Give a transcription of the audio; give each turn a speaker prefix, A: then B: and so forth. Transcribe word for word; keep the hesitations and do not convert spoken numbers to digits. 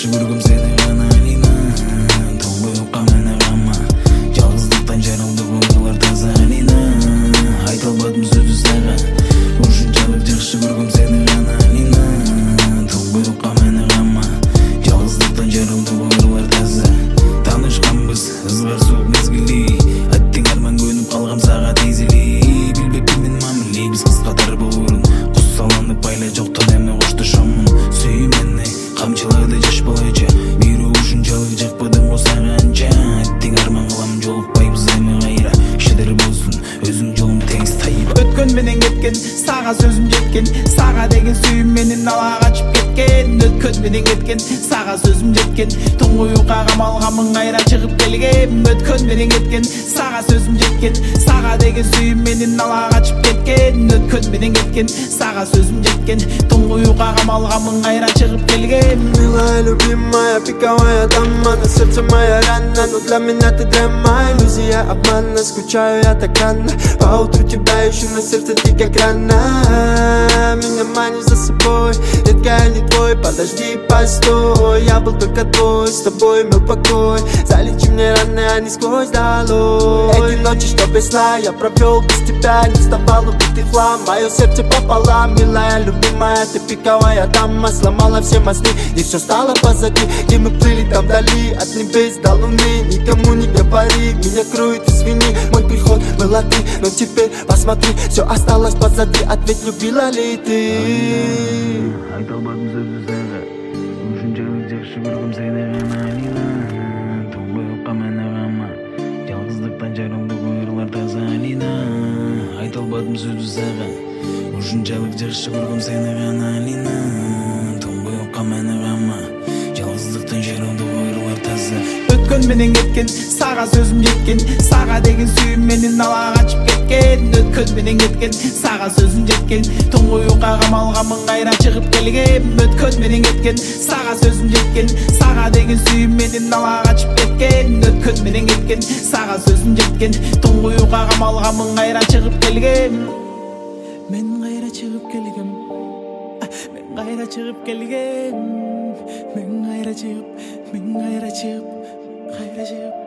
A: жакшы көргөм сени гана Алина. Тоңбоюкка мени кама, жалгыздыктан жаралды ойлор таза Алина. Айта албадым сөздү сага, ушунчалык жакшы көргөм сени гана Алина. Тоңбоюкка мени кама, жалгыздыктан жаралды ойлор таза. Таанышканбыз ызгар суук мезгили, аттың арман көнүп калгам сага тезили. Билбеппин мамиле биз кыскатар болурун, куссаланып байла жоктон эми коштошомун. Сүй мени камчылады жаш балача, бирөө ушунчалык жакпадым го сага анча. Аттың арман кылам жолукпайбыз эми кайра, шедер болсун өзүң жолуң теңиз тайба.
B: Өткөн менен кеткен, сага сөзүм жеткен, сага деген сүйүм менен ала качып кеткен. Өткөн менен кеткен, сага сөзүм жеткен, туңгуюкка камалганмын кайра чыгып келгем. Өткөн менен кеткен, сага сөзүм жеткен, сага деген сүйүм менен ала качып кеткен. Өткөн менен кеткен, сага сөзүм жеткен, туңгуюкка камалганмын кайра чыгып келгем.
C: Милая, любимая, пиковая дама, на сердце моя рана, но для меня ты драма. Иллюзия обмана, скучаю я так рано, поутру тебя ищу, на сердце ты как рана. Меня манишь за собой, редко я не твой, подожди, постой. Я был только твой, с тобой имел покой. Залечи мне раны, а не сквозь долой. Эти ночи, что без сна, я провел без тебя. Не вставал, убитый хлам, мое сердце пополам. Милая, любимая, ты пиковая дама, сломала все мосты, и все стало позади. Где мы плыли там вдали, от небес до луны. Никому не говори, меня кроет, извини. Мой приход была ты, но теперь посмотри, все осталось позади. Ответь, любила ли ты?
A: Айта албадым сөздү сага, ушунчалык жакшы көргөм сени гана Алина. Тоңбоюкка мени кама, жалгыздыктан жаралды ойлор таза Алина. Айта албадым сөздү сага, ушунчалык жакшы көргөм сени гана Алина. Тоңбоюкка мени кама, жалгыздыктан жаралды ойлор таза.
B: Өткөн менен кеткен, сага сөзүм жеткен, сага деген сүйүм менен ала качып кеткен. Өткөн менен кеткен, сага сөзүм жеткен, туңгуюкка камалганмын кайра чыгып келгем. Өткөн менен кеткен, сага сөзүм жеткен, сага деген сүйүм менен ала качып кеткен. Өткөн менен кеткен, сага сөзүм жеткен, туңгуюкка камалганмын кайра чыгып келгем. Мен кайра чыгып келгем, мен кайра чыгып келгем, мен кайра чыгып, мен кайра чыгып, кайра чыгып.